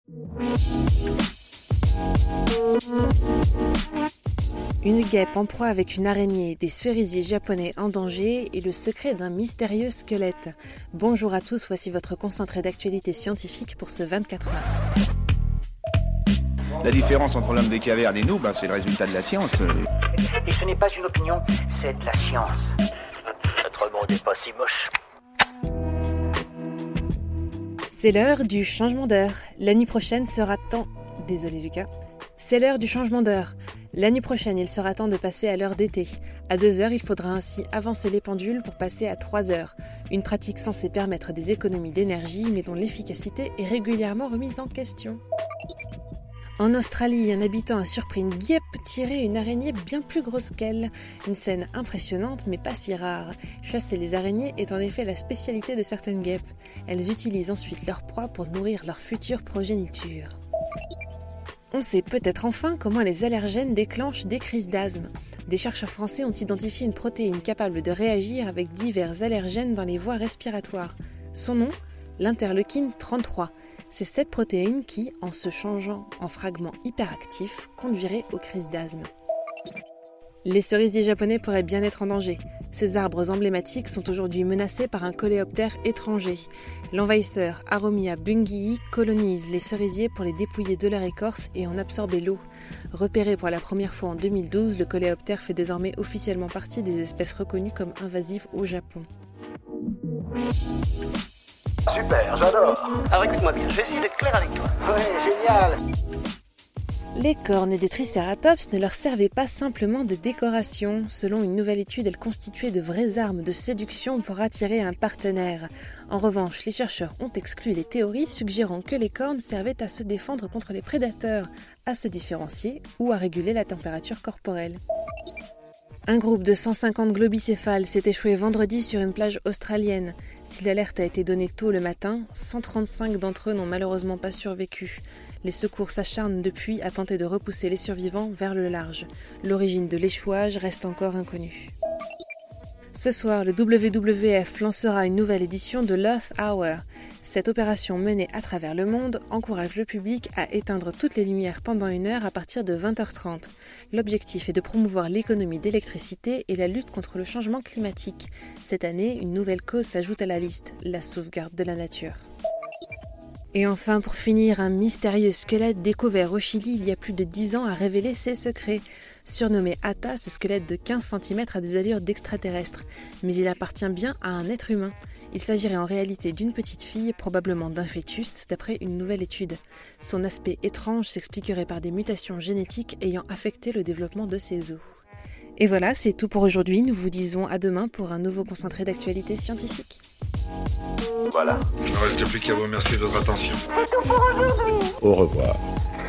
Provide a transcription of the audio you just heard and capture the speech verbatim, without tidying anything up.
Une guêpe en proie avec une araignée, des cerisiers japonais en danger et le secret d'un mystérieux squelette. Bonjour à tous, voici votre concentré d'actualité scientifique pour ce vingt-quatre mars. La différence entre l'homme des cavernes et nous, ben, c'est le résultat de la science. Et ce n'est pas une opinion, c'est de la science. Notre monde n'est pas si moche. C'est l'heure du changement d'heure. La nuit prochaine sera temps... Désolé Lucas. C'est l'heure du changement d'heure. La nuit prochaine, il sera temps de passer à l'heure d'été. À deux heures, il faudra ainsi avancer les pendules pour passer à trois heures. Une pratique censée permettre des économies d'énergie, mais dont l'efficacité est régulièrement remise en question. En Australie, un habitant a surpris une guêpe tirer une araignée bien plus grosse qu'elle. Une scène impressionnante, mais pas si rare. Chasser les araignées est en effet la spécialité de certaines guêpes. Elles utilisent ensuite leur proie pour nourrir leur future progéniture. On sait peut-être enfin comment les allergènes déclenchent des crises d'asthme. Des chercheurs français ont identifié une protéine capable de réagir avec divers allergènes dans les voies respiratoires. Son nom, l'interleukine trente-trois. C'est cette protéine qui, en se changeant en fragments hyperactifs, conduirait aux crises d'asthme. Les cerisiers japonais pourraient bien être en danger. Ces arbres emblématiques sont aujourd'hui menacés par un coléoptère étranger. L'envahisseur Aromia bungii colonise les cerisiers pour les dépouiller de leur écorce et en absorber l'eau. Repéré pour la première fois en deux mille douze, le coléoptère fait désormais officiellement partie des espèces reconnues comme invasives au Japon. Super, j'adore. Alors écoute-moi bien, je vais essayer d'être clair avec toi. Ouais, génial. Les cornes des tricératops ne leur servaient pas simplement de décoration. Selon une nouvelle étude, elles constituaient de vraies armes de séduction pour attirer un partenaire. En revanche, les chercheurs ont exclu les théories suggérant que les cornes servaient à se défendre contre les prédateurs, à se différencier ou à réguler la température corporelle. Un groupe de cent cinquante globicéphales s'est échoué vendredi sur une plage australienne. Si l'alerte a été donnée tôt le matin, cent trente-cinq d'entre eux n'ont malheureusement pas survécu. Les secours s'acharnent depuis à tenter de repousser les survivants vers le large. L'origine de l'échouage reste encore inconnue. Ce soir, le W W F lancera une nouvelle édition de l'Earth Hour. Cette opération menée à travers le monde encourage le public à éteindre toutes les lumières pendant une heure à partir de vingt heures trente. L'objectif est de promouvoir l'économie d'électricité et la lutte contre le changement climatique. Cette année, une nouvelle cause s'ajoute à la liste, la sauvegarde de la nature. Et enfin, pour finir, un mystérieux squelette découvert au Chili il y a plus de dix ans a révélé ses secrets. Surnommé Ata, ce squelette de quinze centimètres a des allures d'extraterrestre, mais il appartient bien à un être humain. Il s'agirait en réalité d'une petite fille, probablement d'un fœtus, d'après une nouvelle étude. Son aspect étrange s'expliquerait par des mutations génétiques ayant affecté le développement de ses os. Et voilà, c'est tout pour aujourd'hui. Nous vous disons à demain pour un nouveau concentré d'actualité scientifique. Voilà. Il ne reste plus qu'à vous remercier de votre attention. Au revoir.